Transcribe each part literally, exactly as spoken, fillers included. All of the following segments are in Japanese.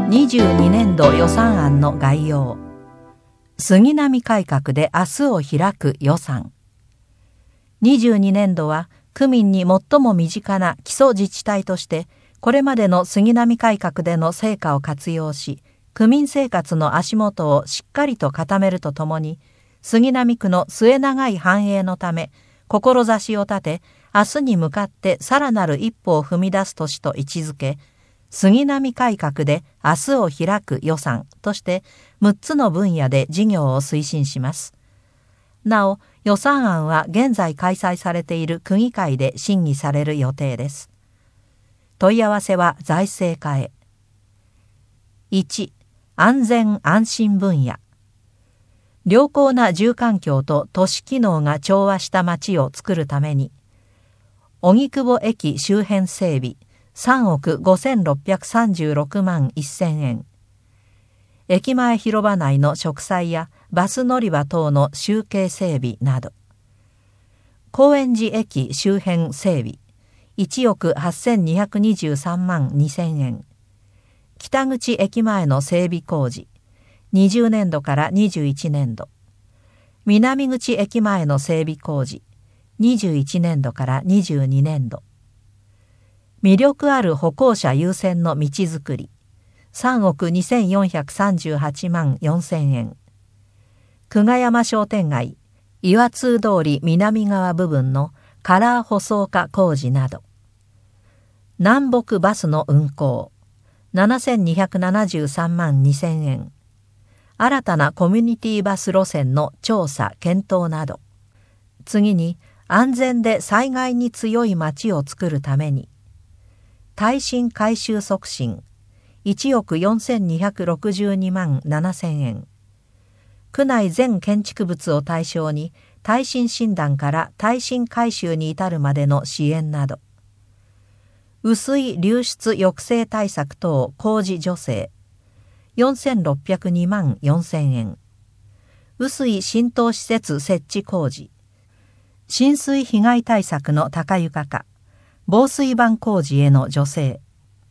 にじゅうにねんど予算案の概要。杉並改革で明日を開く予算。にじゅうにねんどは区民に最も身近な基礎自治体としてこれまでの杉並改革での成果を活用し、区民生活の足元をしっかりと固めるとともに、杉並区の末永い繁栄のため志を立て、明日に向かってさらなる一歩を踏み出す年と位置づけ、杉並改革で明日を開く予算としてむっつの分野で事業を推進します。なお、予算案は現在開催されている区議会で審議される予定です。問い合わせは財政課へ。いち、安全安心分野。良好な住環境と都市機能が調和した街を作るために、荻窪駅周辺整備さんおくごせんろっぴゃくさんじゅうろくまんせんえん、駅前広場内の植栽やバス乗り場等の集計整備など、高円寺駅周辺整備いちおくはっせんにひゃくにじゅうさんまんにせんえん、北口駅前の整備工事にじゅうねんどからにじゅういちねんど、南口駅前の整備工事にじゅういちねんどからにじゅうにねんど、魅力ある歩行者優先の道づくりさんおくにせんよんひゃくさんじゅうはちまんよんせんえん、久我山商店街岩通通り南側部分のカラー舗装化工事など、南北バスの運行ななせんにひゃくななじゅうさんまんにせんえん、新たなコミュニティバス路線の調査検討など、次に安全で災害に強い街を作るために、耐震改修促進いちおくよんせんにひゃくろくじゅうにまんななせんえん、区内全建築物を対象に耐震診断から耐震改修に至るまでの支援など、雨水流出抑制対策等工事助成よんせんろっぴゃくにまんよんせんえん、雨水浸透施設設置工事、浸水被害対策の高床化、防水板工事への助成、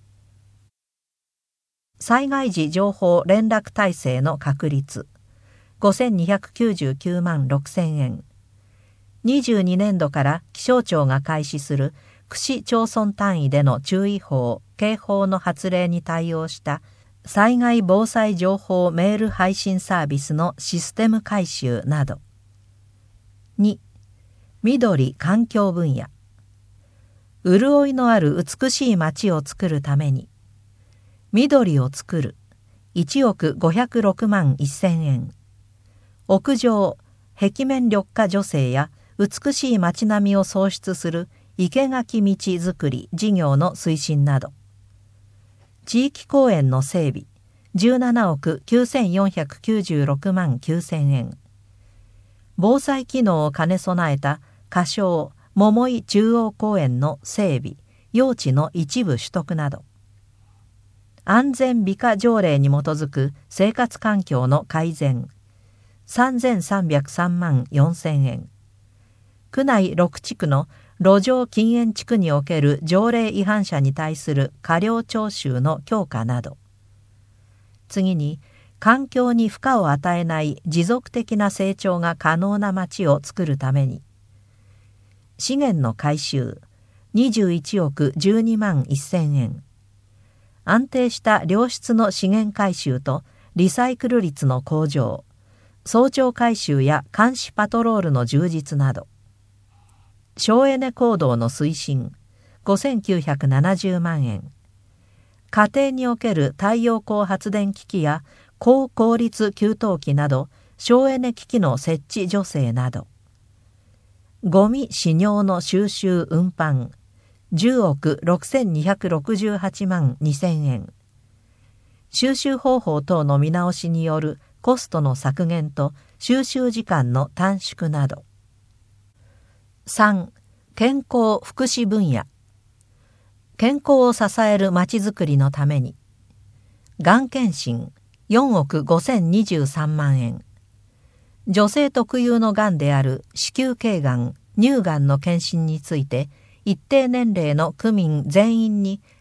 災害時情報連絡体制の確立ごせんにひゃくきゅうじゅうきゅうまんろくせんえん、にじゅうにねんどから気象庁が開始する区市町村単位での注意報・警報の発令に対応した災害防災情報メール配信サービスのシステム改修など。に、緑環境分野。潤いのある美しい街を作るために、緑を作るいちおくごひゃくろくまんせんえん、屋上壁面緑化助成や美しい街並みを創出する生垣道づくり事業の推進など、地域公園の整備じゅうななおくきゅうせんよんひゃくきゅうじゅうろくまんきゅうせんえん、防災機能を兼ね備えた仮称桃井中央公園の整備用地の一部取得など、安全美化条例に基づく生活環境の改善さんぜんさんびゃくさんまんよんせんえん、区内ろくちくの路上禁煙地区における条例違反者に対する過料徴収の強化など、次に環境に負荷を与えない持続的な成長が可能な街を作るために、資源の回収にじゅういちおくじゅうにまんせんえん、安定した良質の資源回収とリサイクル率の向上、早朝回収や監視パトロールの充実など、省エネ行動の推進ごせんきゅうひゃくななじゅうまんえん、家庭における太陽光発電機器や高効率給湯器など省エネ機器の設置助成など、ゴミ死尿の収集運搬じゅうおくろくせんにひゃくろくじゅうはちまんにせんえん、収集方法等の見直しによるコストの削減と収集時間の短縮など。さん、健康福祉分野。健康を支えるまちづくりのために、がん検診よんおくごせんにじゅうさんまんえん、女性特有のがんである子宮頸がん、乳がんの検診について一定年齢の区民全員に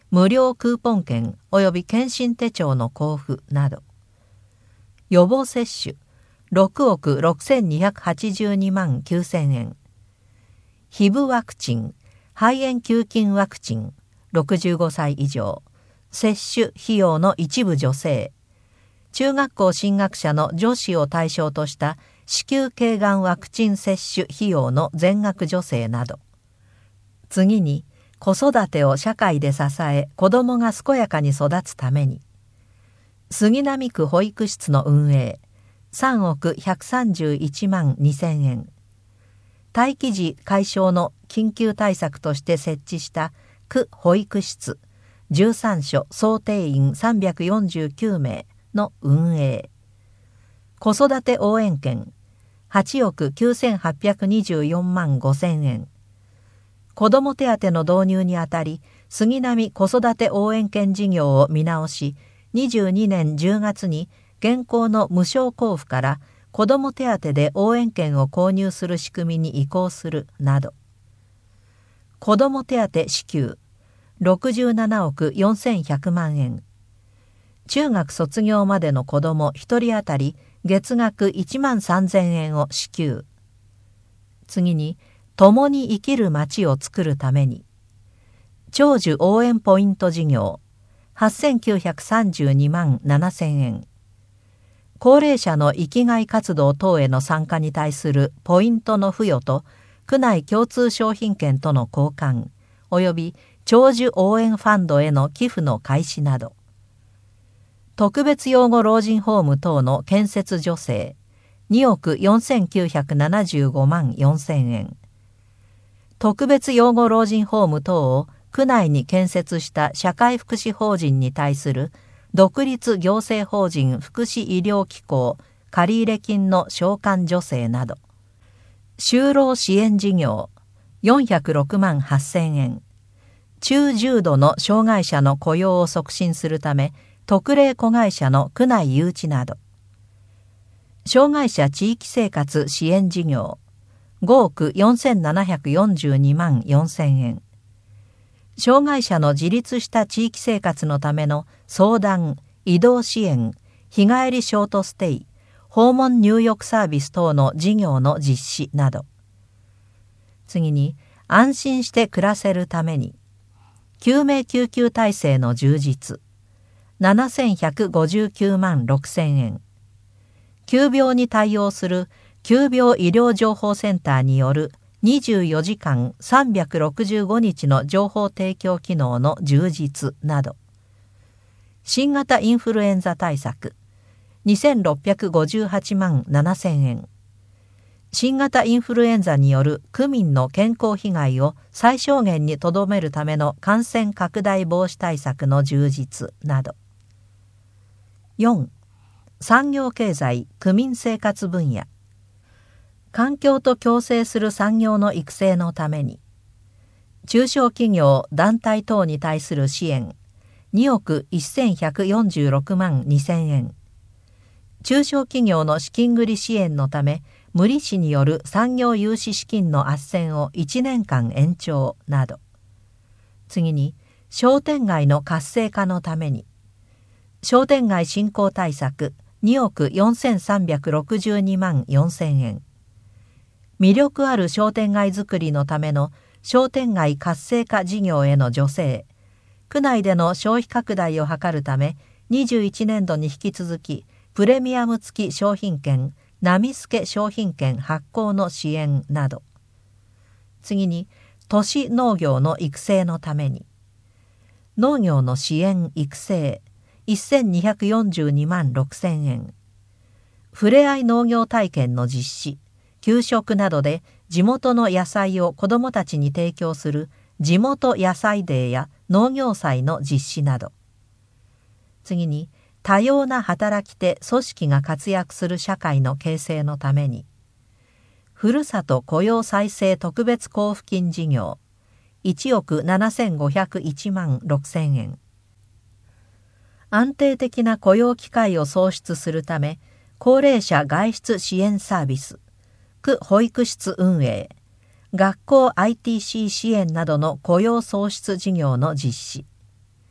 無料クーポン券及び検診手帳の交付など。予防接種ろくおくろくせんにひゃくはちじゅうにまんきゅうせんえん。ヒブワクチン、肺炎球菌ワクチン、ろくじゅうごさい以上、接種費用の一部助成。中学校進学者の女子を対象とした子宮頸がんワクチン接種費用の全額助成など。次に、子育てを社会で支え、子どもが健やかに育つために、杉並区保育室の運営、さんおくひゃくさんじゅういちまんにせんえん。待機児解消の緊急対策として設置した区保育室、じゅうさんしょ総定員さんびゃくよんじゅうきゅうめいの運営。子育て応援券、はちおくきゅうせんはっぴゃくにじゅうよんまんごせんえん。子ども手当の導入にあたり、杉並子育て応援券事業を見直し、にじゅうにねんじゅうがつに現行の無償交付から子ども手当で応援券を購入する仕組みに移行するなど。子ども手当支給ろくじゅうななおくよんせんひゃくまんえん。中学卒業までの子どもひとり当たり月額いちまんさんぜんえんを支給。次に、共に生きる街を作るために、長寿応援ポイント事業はっせんきゅうひゃくさんじゅうにまんななせんえん。高齢者の生きがい活動等への参加に対するポイントの付与と区内共通商品券との交換及び長寿応援ファンドへの寄付の開始など。特別養護老人ホーム等の建設助成におくよんせんきゅうひゃくななじゅうごまんよんせんえん。特別養護老人ホーム等を区内に建設した社会福祉法人に対する独立行政法人福祉医療機構借入金の償還助成など。就労支援事業よんひゃくろくまんはっせんえん。中重度の障害者の雇用を促進するため特例子会社の区内誘致など。障害者地域生活支援事業ごおくよんせんななひゃくよんじゅうにまんよんせんえん。障害者の自立した地域生活のための相談、移動支援、日帰りショートステイ、訪問入浴サービス等の事業の実施など。次に、安心して暮らせるために、救命救急体制の充実、ななせんひゃくごじゅうきゅうまんろくせんえん。急病に対応する急病医療情報センターによるにじゅうよじかんさんびゃくろくじゅうごにちの情報提供機能の充実など。新型インフルエンザ対策にせんろっぴゃくごじゅうはちまんななせんえん。新型インフルエンザによる区民の健康被害を最小限にとどめるための感染拡大防止対策の充実など。よん. 産業経済・区民生活分野。環境と共生する産業の育成のために、中小企業・団体等に対する支援におくせんひゃくよんじゅうろくまんにせんえん。中小企業の資金繰り支援のため、無利子による産業融資資金の斡旋をいちねんかん延長など。次に、商店街の活性化のために、商店街振興対策におくよんせんさんびゃくろくじゅうにまんよんせんえん。魅力ある商店街づくりのための商店街活性化事業への助成、区内での消費拡大を図るため、にじゅういちねんどに引き続き、プレミアム付き商品券、波助商品券発行の支援など。次に、都市農業の育成のために、農業の支援育成、せんにひゃくよんじゅうにまんろくせんえん。ふれあい農業体験の実施、給食などで地元の野菜を子どもたちに提供する地元野菜デーや農業祭の実施など。次に、多様な働き手組織が活躍する社会の形成のために、ふるさと雇用再生特別交付金事業いちおくななせんごひゃくいちまんろくせんえん。安定的な雇用機会を創出するため、高齢者外出支援サービス、区保育室運営、学校 アイティーシー 支援などの雇用創出事業の実施。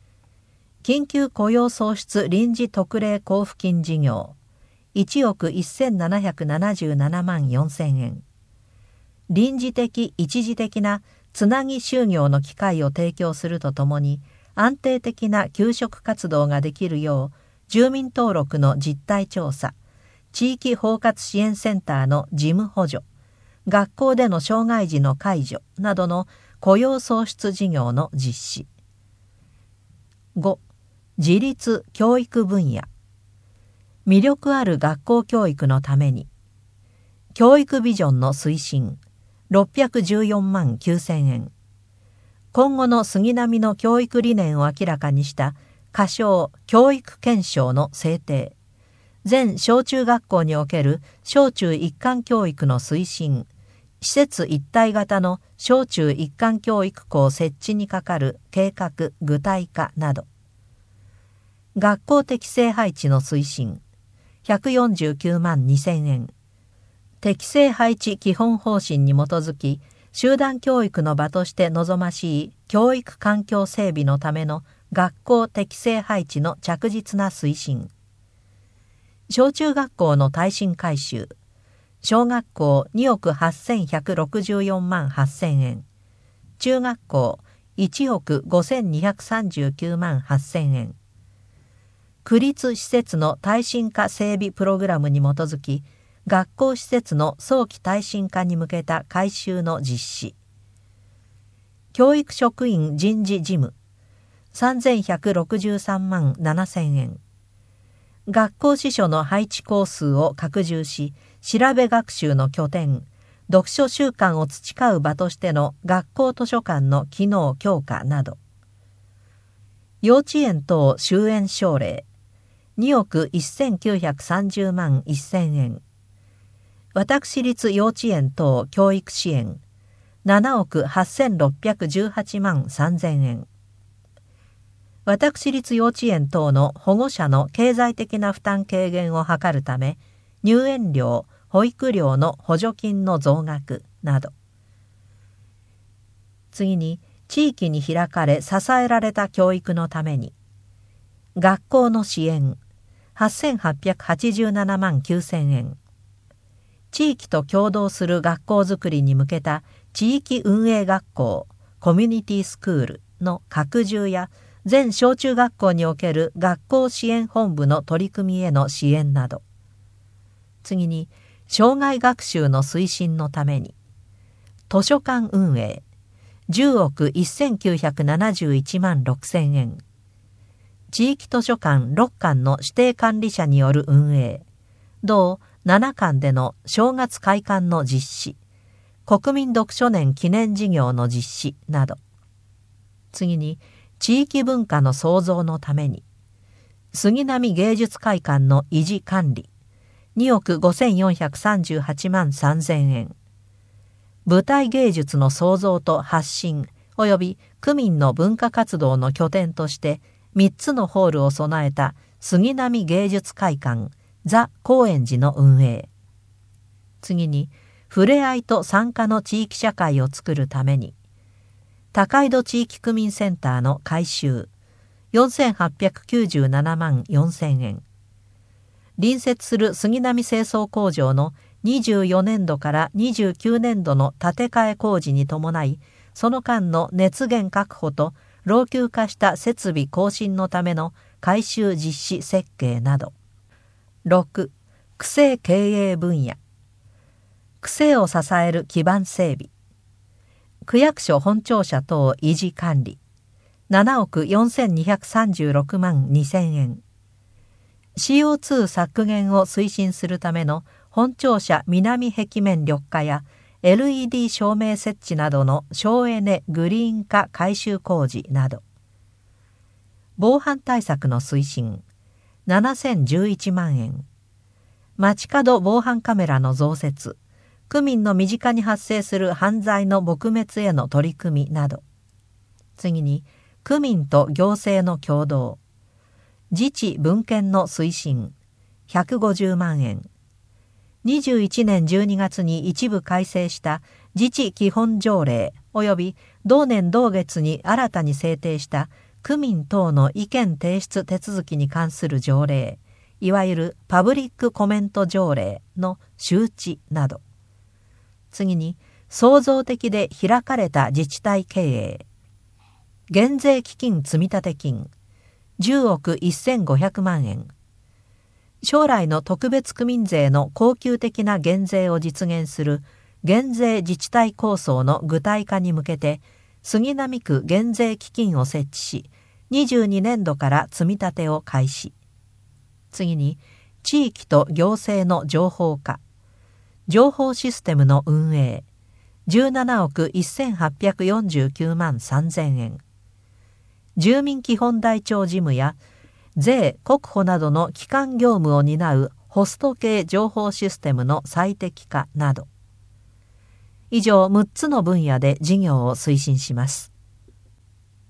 緊急雇用創出臨時特例交付金事業いちおくせんななひゃくななじゅうななまんよんせんえん。臨時的一時的なつなぎ就業の機会を提供するとともに、安定的な求職活動ができるよう住民登録の実態調査、地域包括支援センターの事務補助、学校での障害児の介助などの雇用創出事業の実施。ご. 自立教育分野。魅力ある学校教育のために、教育ビジョンの推進、ろっぴゃくじゅうよんまんきゅうせんえん。今後の杉並の教育理念を明らかにした仮称教育憲章の制定。全小中学校における小中一貫教育の推進、施設一体型の小中一貫教育校設置にかかる計画具体化など。学校適正配置の推進、ひゃくよんじゅうきゅうまんにせんえん。適正配置基本方針に基づき、集団教育の場として望ましい教育環境整備のための学校適正配置の着実な推進。小中学校の耐震改修、小学校におくはっせんひゃくろくじゅうよんまんはっせんえん、中学校いちおくごせんにひゃくさんじゅうきゅうまんはっせんえん。区立施設の耐震化整備プログラムに基づき、学校施設の早期耐震化に向けた改修の実施。教育職員人事事務、さんぜんひゃくろくじゅうさんまんななせんえん。学校司書の配置校数を拡充し、調べ学習の拠点、読書習慣を培う場としての学校図書館の機能強化など。幼稚園等終園奨励、におくせんきゅうひゃくさんじゅうまんせんえん。私立幼稚園等教育支援、ななおくはっせんろっぴゃくじゅうはちまんさんぜんえん。私立幼稚園等の保護者の経済的な負担軽減を図るため、入園料、保育料の補助金の増額など。次に、地域に開かれ支えられた教育のために、学校の支援、はっせんはっぴゃくはちじゅうななまんきゅうせんえん。地域と協働する学校づくりに向けた地域運営学校、コミュニティスクールの拡充や、全小中学校における学校支援本部の取り組みへの支援など。次に、障害学習の推進のために、図書館運営、じゅうおくせんきゅうひゃくななじゅういちまんろくせんえん。地域図書館ろっかんの指定管理者による運営、同ななかんでの正月開館の実施、国民読書年記念事業の実施など。次に、地域文化の創造のために、杉並芸術会館の維持管理、におくごせんよんひゃくさんじゅうはちまんさんぜんえん。舞台芸術の創造と発信及び区民の文化活動の拠点としてみっつのホールを備えた杉並芸術会館ザ・高円寺の運営。次に、ふれあいと参加の地域社会を作るために、高井戸地域区民センターの改修、よんせんはっぴゃくきゅうじゅうななまんよんせんえん。隣接する杉並清掃工場のにじゅうよねんどからにじゅうきゅうねんどの建て替え工事に伴い、その間の熱源確保と老朽化した設備更新のための改修実施設計など。ろく. 区政経営分野。区政を支える基盤整備。区役所本庁舎等維持管理、ななおくよんせんにひゃくさんじゅうろくまんにせんえん。シーオーツー 削減を推進するための本庁舎南壁面緑化や エルイーディー 照明設置などの省エネグリーン化改修工事など。防犯対策の推進、ななせんじゅういちまんえん。街角防犯カメラの増設、区民の身近に発生する犯罪の撲滅への取り組みなど。次に、区民と行政の共同。自治分権の推進、ひゃくごじゅうまんえん。にじゅういちねんじゅうにがつに一部改正した自治基本条例及び同年同月に新たに制定した区民等の意見提出手続きに関する条例、いわゆるパブリックコメント条例の周知など。次に、創造的で開かれた自治体経営。減税基金積立金、じゅうおくせんごひゃくまんえん。将来の特別区民税の恒久的な減税を実現する減税自治体構想の具体化に向けて、杉並区減税基金を設置し、にじゅうにねんどから積み立てを開始。次に、地域と行政の情報化。情報システムの運営。じゅうななおくせんはっぴゃくよんじゅうきゅうまんさんぜんえん。住民基本台帳事務や税・国保などの基幹業務を担うホスト系情報システムの最適化など。以上むっつの分野で事業を推進します。